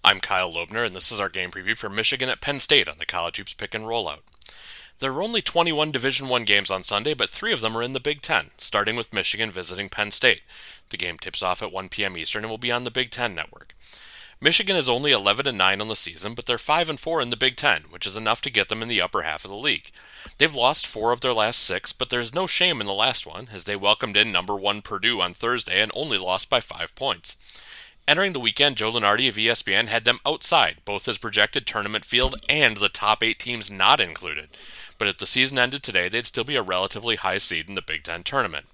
I'm Kyle Loebner, and this is our game preview for Michigan at Penn State on the College Hoops Pick and Rollout. There are only 21 Division I games on Sunday, but 3 of them are in the Big Ten, starting with Michigan visiting Penn State. The game tips off at 1 p.m. Eastern and will be on the Big Ten Network. Michigan is only 11-9 on the season, but they're 5-4 in the Big Ten, which is enough to get them in the upper half of the league. They've lost 4 of their last 6, but there's no shame in the last one, as they welcomed in number 1 Purdue on Thursday and only lost by 5 points. Entering the weekend, Joe Lunardi of ESPN had them outside both his projected tournament field and the top 8 teams not included. But if the season ended today, they'd still be a relatively high seed in the Big Ten tournament.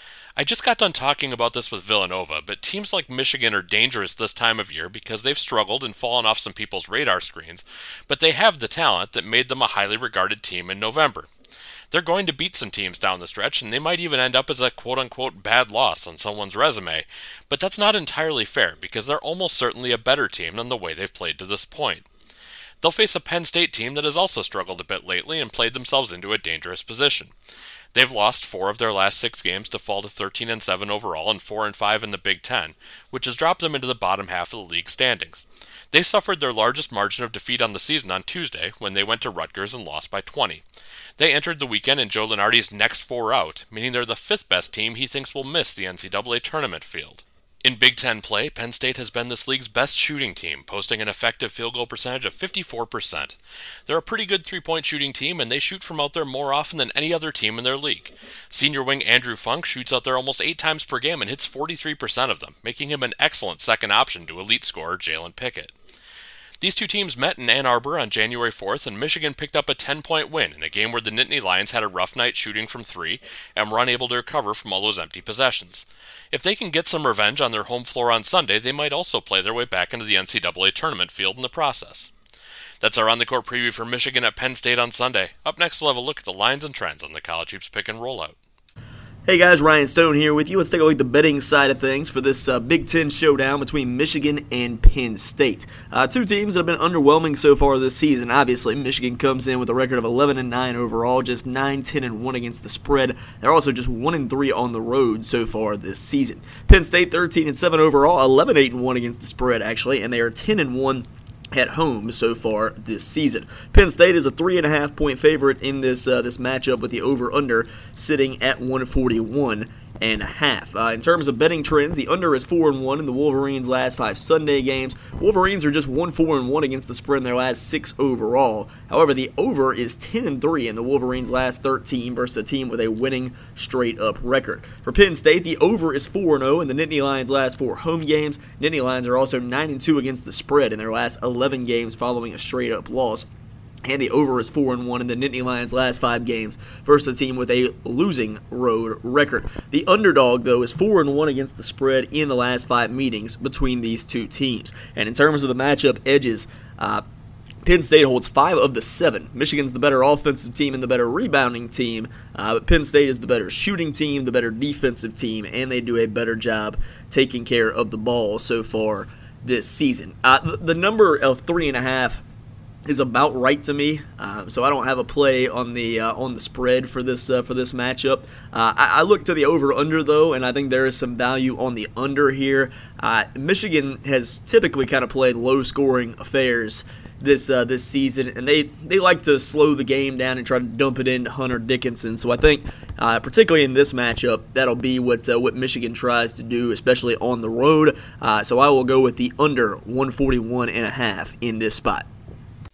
I just got done talking about this with Villanova, but teams like Michigan are dangerous this time of year because they've struggled and fallen off some people's radar screens, but they have the talent that made them a highly regarded team in November. They're going to beat some teams down the stretch, and they might even end up as a quote-unquote bad loss on someone's resume, but that's not entirely fair because they're almost certainly a better team than the way they've played to this point. They'll face a Penn State team that has also struggled a bit lately and played themselves into a dangerous position. They've lost 4 of their last 6 games to fall to 13-7 overall and 4-5 in the Big Ten, which has dropped them into the bottom half of the league standings. They suffered their largest margin of defeat on the season on Tuesday when they went to Rutgers and lost by 20. They entered the weekend in Joe Lunardi's next 4 out, meaning they're the 5th best team he thinks will miss the NCAA tournament field. In Big Ten play, Penn State has been this league's best shooting team, posting an effective field goal percentage of 54%. They're a pretty good three-point shooting team, and they shoot from out there more often than any other team in their league. Senior wing Andrew Funk shoots out there almost 8 times per game and hits 43% of them, making him an excellent second option to elite scorer Jalen Pickett. These two teams met in Ann Arbor on January 4th, and Michigan picked up a 10-point win in a game where the Nittany Lions had a rough night shooting from 3 and were unable to recover from all those empty possessions. If they can get some revenge on their home floor on Sunday, they might also play their way back into the NCAA tournament field in the process. That's our on-the-court preview for Michigan at Penn State on Sunday. Up next, we'll have a look at the lines and trends on the College Hoops Pick and Rollout. Hey guys, Ryan Stone here with you. Let's take a look at the betting side of things for this Big Ten showdown between Michigan and Penn State. Two teams that have been underwhelming so far this season. Obviously, Michigan comes in with a record of 11-9 overall, just 9-10-1 against the spread. They're also just 1-3 on the road so far this season. Penn State 13-7 overall, 11-8-1 against the spread actually, and they are 10-1 at home so far this season. Penn State is a 3.5-point favorite in this matchup with the over/under sitting at 141.5. In terms of betting trends, the under is 4-1 in the Wolverines' last 5 Sunday games. Wolverines are just 1-4-1 against the spread in their last 6 overall. However, the over is 10-3 in the Wolverines' last 13 versus a team with a winning straight-up record. For Penn State, the over is 4-0 in the Nittany Lions' last 4 home games. Nittany Lions are also 9-2 against the spread in their last 11 games following a straight-up loss. And the over is 4-1 in the Nittany Lions' last 5 games versus a team with a losing road record. The underdog, though, is 4-1 against the spread in the last 5 meetings between these two teams. And in terms of the matchup edges, Penn State holds 5 of the 7. Michigan's the better offensive team and the better rebounding team, but Penn State is the better shooting team, the better defensive team, and they do a better job taking care of the ball so far this season. The number of 3.5 is about right to me, so I don't have a play on the spread for this matchup. I look to the over/under though, and I think there is some value on the under here. Michigan has typically kind of played low-scoring affairs this season, and they like to slow the game down and try to dump it into Hunter Dickinson. So I think, particularly in this matchup, that'll be what Michigan tries to do, especially on the road. So I will go with the under 141.5 in this spot.